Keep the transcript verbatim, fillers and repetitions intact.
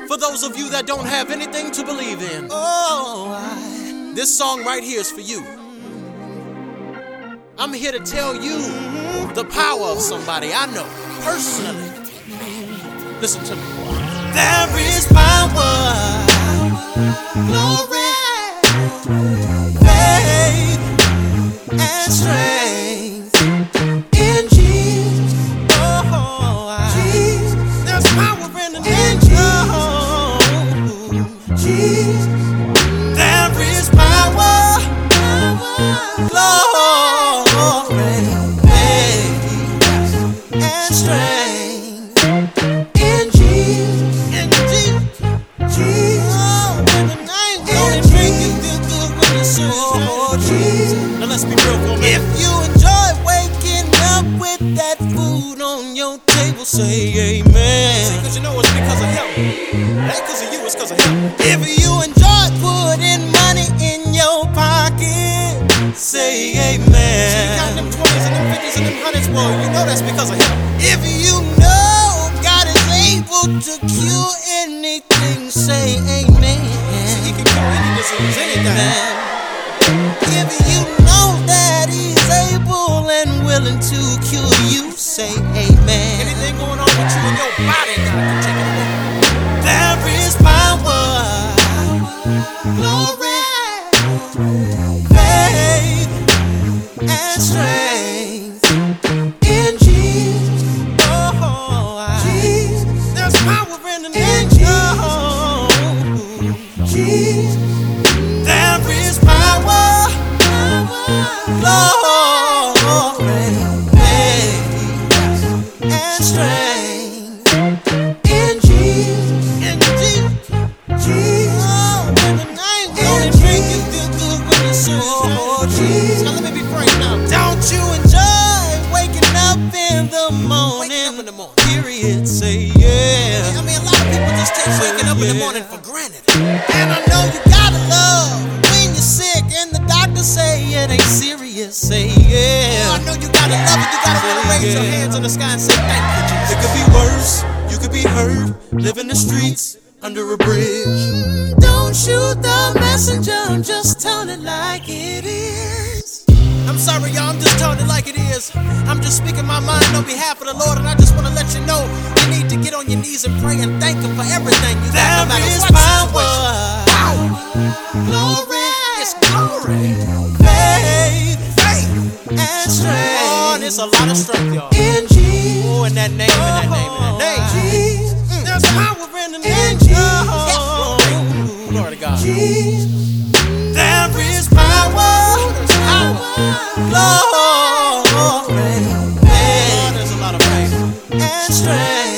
For those of you that don't have anything to believe in, Oh, I, this song right here is for you. I'm here to tell you the power of somebody I know personally. Listen to me. there is power, glory, faith, and strength in Jesus. Oh, I, Jesus. There's power in the name of Jesus. There is power, glory, faith, and strength in Jesus. In Jesus. Jesus. Oh, in the name of Jesus. Oh, Jesus. Now let's be real for a minute. If you enjoy waking up with that food on your table, say amen. See, cause you know it's because of him. It ain't cause of you, it's cause of him. If you enjoy putting money in your pocket, say amen. See, you got them twenties and them fifties and them hundreds, well, you know that's because of him. If you know God is able to cure anything, say amen. See, he can cure any disease, anything. If you know that He's able and willing to cure you, say amen. Anything going on with you in your body, God can take it away. There is power, glory, faith, and strength in Jesus. Oh, I, Jesus. There's power in the name of Jesus. There is power, glory, faith, and strength in Jesus. In Jesus. Jesus. Oh, in the name of Jesus. You feel good when you serve. Oh, Jesus. Now let me be frank now. Don't you enjoy waking up in the morning? Waking up in the morning. Period. Say yeah. I mean, a lot of people just take waking up in the Yeah. morning for granted. And I know you gotta love when you're sick and the doctor say it ain't serious. Say yeah. Oh, I know you gotta love it. You gotta wanna raise your Yeah. hands in the sky and say thank you, Jesus. It could be worse. You could be hurt, living the streets under a bridge. Don't shoot the messenger. I'm just telling it like it is. I'm sorry, y'all. I'm just telling it like it is. I'm just speaking my mind on behalf of the Lord, and I just want to let you know you need to get on your knees and pray and thank Him for everything you got, no There matter is what power, situation. glory, It's glory, faith, faith, and strength. oh, and it's a lot of strength, y'all. In Jesus. Oh, in that name, in that name, in that name. Jesus. Mm. There's power in the name. Yes. Glory to God. Jesus. There is power, glory, Oh, faith, there's a lot of faith. and strength